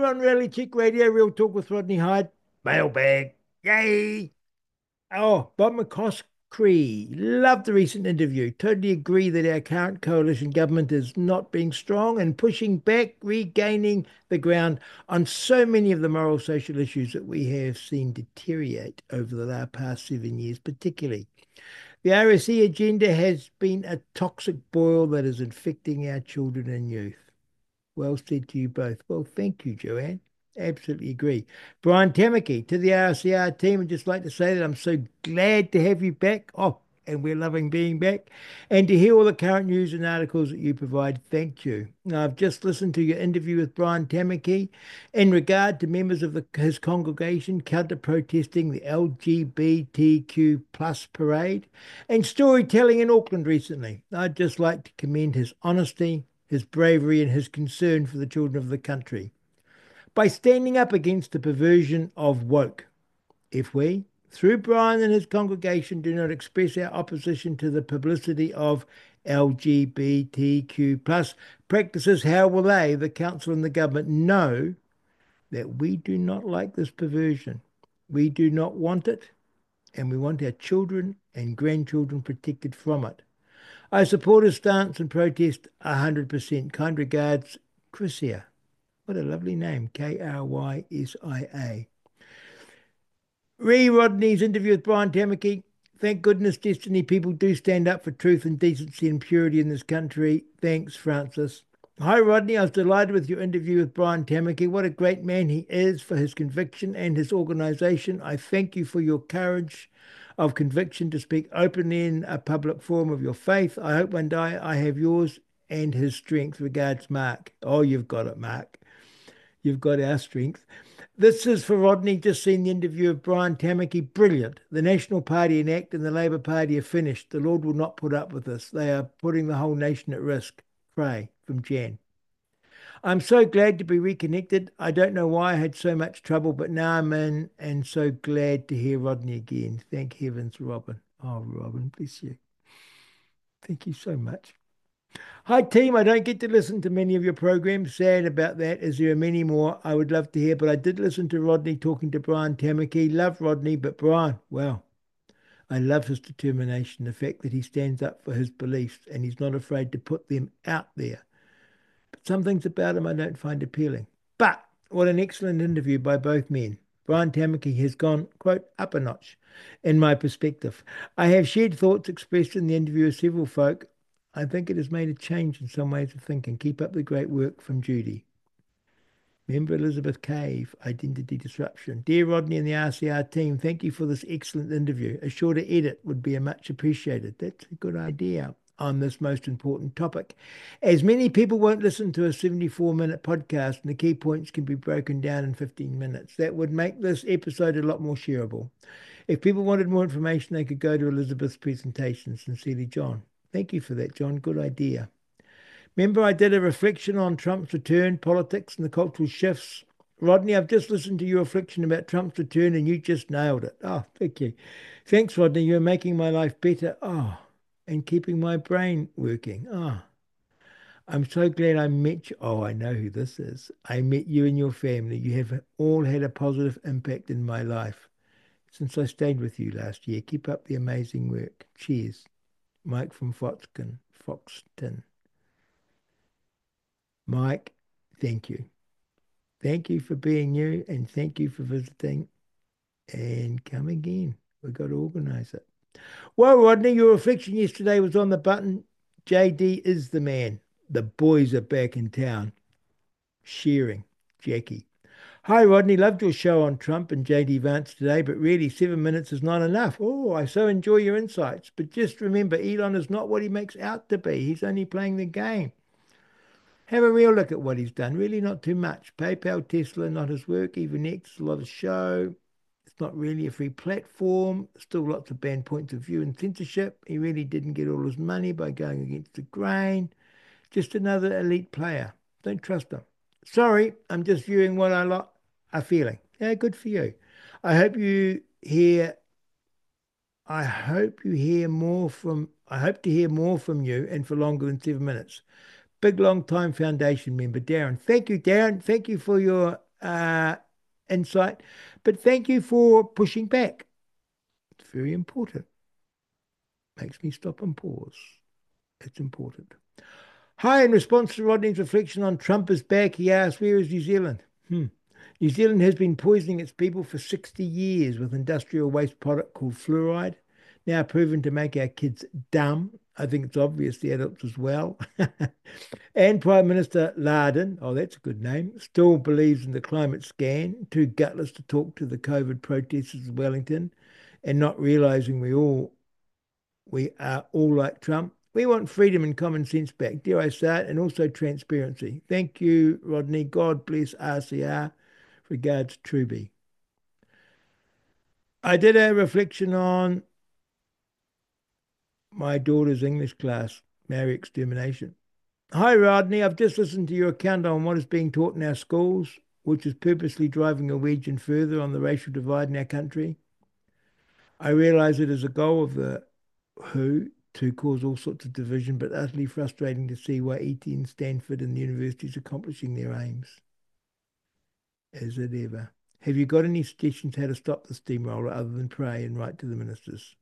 You're on Rally Chick Radio, Real Talk with Rodney Hyde. Mailbag. Yay! Oh, Bob McCoskrie. Loved the recent interview. Totally agree that our current coalition government is not being strong and pushing back, regaining the ground on so many of the moral social issues that we have seen deteriorate over the past 7 years, particularly. The RSE agenda has been a toxic boil that is infecting our children and youth. Well said to you both. Well, thank you, Joanne. Absolutely agree. Brian Tamaki, to the RCR team, I'd just like to say that I'm so glad to have you back. Oh, and we're loving being back. And to hear all the current news and articles that you provide, thank you. Now, I've just listened to your interview with Brian Tamaki in regard to members of his congregation counter-protesting the LGBTQ plus parade and storytelling in Auckland recently. I'd just like to commend his honesty, his bravery, and his concern for the children of the country by standing up against the perversion of woke. If we, through Brian and his congregation, do not express our opposition to the publicity of LGBTQ plus practices, how will they, the council and the government, know that we do not like this perversion? We do not want it, and we want our children and grandchildren protected from it. I support his stance and protest 100%. Kind regards, Chrysia. What a lovely name, Krysia. Rodney's interview with Brian Tamaki. Thank goodness, Destiny people do stand up for truth and decency and purity in this country. Thanks, Francis. Hi, Rodney. I was delighted with your interview with Brian Tamaki. What a great man he is for his conviction and his organisation. I thank you for your courage of conviction to speak openly in a public forum of your faith. I hope one day I have yours and his strength. Regards, Mark. Oh, you've got it, Mark. You've got our strength. This is for Rodney. Just seen the interview of Brian Tamaki. Brilliant. The National Party and ACT and the Labour Party are finished. The Lord will not put up with this. They are putting the whole nation at risk. Pray, from Jan. I'm so glad to be reconnected. I don't know why I had so much trouble, but now I'm in and so glad to hear Rodney again. Thank heavens, Robin. Oh, Robin, bless you. Thank you so much. Hi, team. I don't get to listen to many of your programs. Sad about that, as there are many more I would love to hear. But I did listen to Rodney talking to Brian Tamaki. Love Rodney, but Brian, wow, I love his determination, the fact that he stands up for his beliefs and he's not afraid to put them out there. But some things about him I don't find appealing. But what an excellent interview by both men. Brian Tamaki has gone, quote, up a notch in my perspective. I have shared thoughts expressed in the interview with several folk. I think it has made a change in some ways of thinking. Keep up the great work, from Judy. Member Elizabeth Cave, Identity Disruption. Dear Rodney and the RCR team, thank you for this excellent interview. A shorter edit would be much appreciated. That's a good idea on this most important topic. As many people won't listen to a 74-minute podcast, and the key points can be broken down in 15 minutes. That would make this episode a lot more shareable. If people wanted more information, they could go to Elizabeth's presentation. Sincerely, John. Thank you for that, John. Good idea. Remember, I did a reflection on Trump's return, politics, and the cultural shifts. Rodney, I've just listened to your reflection about Trump's return, and you just nailed it. Oh, thank you. Thanks, Rodney. You're making my life better. Oh, and keeping my brain working. Oh, I'm so glad I met you. Oh, I know who this is. I met you and your family. You have all had a positive impact in my life since I stayed with you last year. Keep up the amazing work. Cheers. Mike from Foxton. Mike, thank you. Thank you for being you and thank you for visiting and come again. We've got to organise it. Well, Rodney, your reflection yesterday was on the button. JD is the man. The boys are back in town. Sharing. Jackie. Hi, Rodney. Loved your show on Trump and JD Vance today, but really 7 minutes is not enough. Oh, I so enjoy your insights. But just remember, Elon is not what he makes out to be. He's only playing the game. Have a real look at what he's done. Really not too much. PayPal, Tesla, not his work. Even X, a lot of show. It's not really a free platform. Still lots of banned points of view and censorship. He really didn't get all his money by going against the grain. Just another elite player. Don't trust him. Sorry, I'm just viewing what are feeling. Yeah, good for you. I hope you hear. I hope to hear more from you and for longer than 7 minutes. Big long time foundation member, Darren. Thank you, Darren. Thank you for your uh, insight. But thank you for pushing back. It's very important. Makes me stop and pause. It's important. Hi, in response to Rodney's reflection on Trump is back, he asked, where is New Zealand? New Zealand has been poisoning its people for 60 years with industrial waste product called fluoride, now proven to make our kids dumb. I think it's obvious the adults as well. And Prime Minister Larden, oh, that's a good name, still believes in the climate scan, too gutless to talk to the COVID protesters in Wellington and not realizing we are all like Trump. We want freedom and common sense back, dare I say it, and also transparency. Thank you, Rodney. God bless RCR. Regards, Truby. I did a reflection on my daughter's English class, Maori extermination. Hi, Rodney. I've just listened to your account on what is being taught in our schools, which is purposely driving a wedge and further on the racial divide in our country. I realise it is a goal of the WHO to cause all sorts of division, but utterly frustrating to see why ET and Stanford and the universities accomplishing their aims. Is it ever? Have you got any suggestions how to stop the steamroller other than pray and write to the ministers?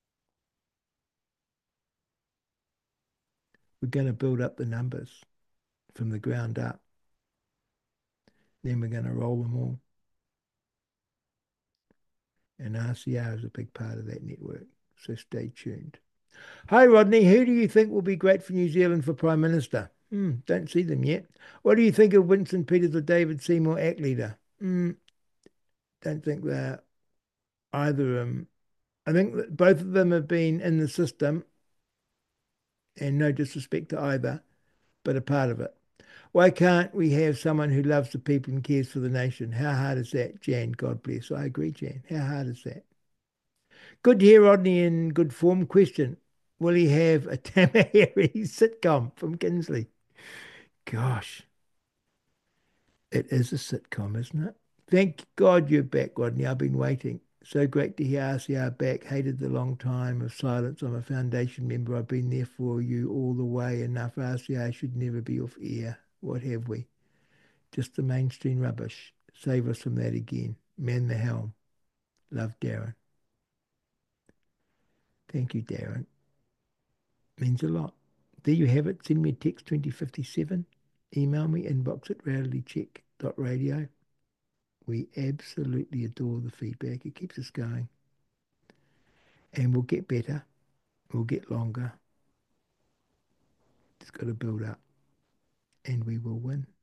We're going to build up the numbers from the ground up. Then we're going to roll them all. And RCR is a big part of that network. So stay tuned. Hi, Rodney. Who do you think will be great for New Zealand for Prime Minister? Don't see them yet. What do you think of Winston Peters or David Seymour Act Leader? Don't think they're either of them. I think that both of them have been in the system, and no disrespect to either, but a part of it. Why can't we have someone who loves the people and cares for the nation? How hard is that, Jan? God bless. I agree, Jan. How hard is that? Good to hear Rodney in good form. Question: will he have a Tamaheri sitcom from Kinsley? Gosh, it is a sitcom, isn't it? Thank God you're back, Rodney. I've been waiting. So great to hear RCR back. Hated the long time of silence. I'm a foundation member. I've been there for you all the way. Enough RCR should never be off air. What have we? Just the mainstream rubbish. Save us from that again. Man the helm. Love, Darren. Thank you, Darren. Means a lot. There you have it. Send me a text 2057. Email me inbox at realitycheck.radio. We absolutely adore the feedback. It keeps us going. And we'll get better. We'll get longer. It's got to build up. And we will win.